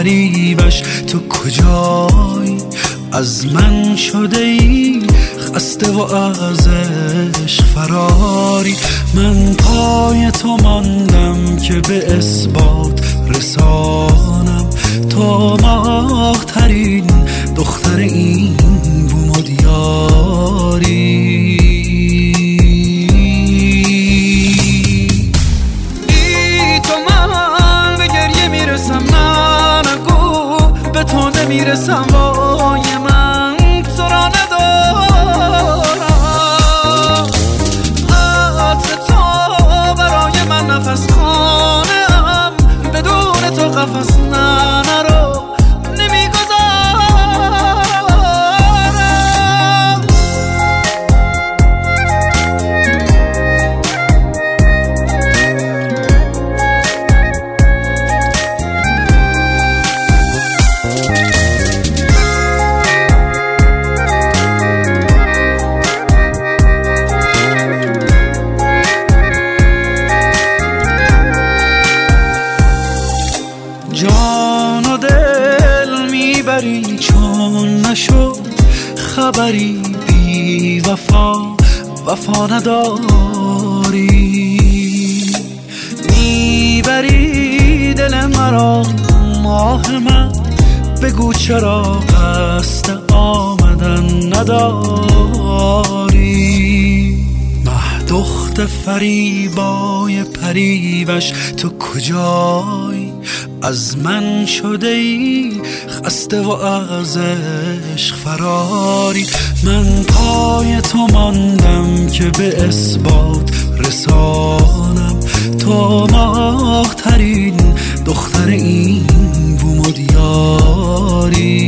پریوش تو کجایی؟ از من شده ای خسته و از عشق فراری. من پای تو ماندم که به اثبات رسانم تو ماه‌ترین دختر این بوم و دیاری. میرسم وای من تو را ندارم، عطر تو برای من نفس خانم، بدون تو قفس نرو نمیگذارم. جان و دل میبری چون نشد خبری، بی وفا نداری. میبری دل مرا ماه من، بگو چرا قصد آمدن نداری. دخت فریبای پریوش تو کجایی؟ از من شده ای خسته و از عشق فراری. من پای تو ماندم که به اثبات رسانم تو ماه‌ترین دختر این بوم و دیاری.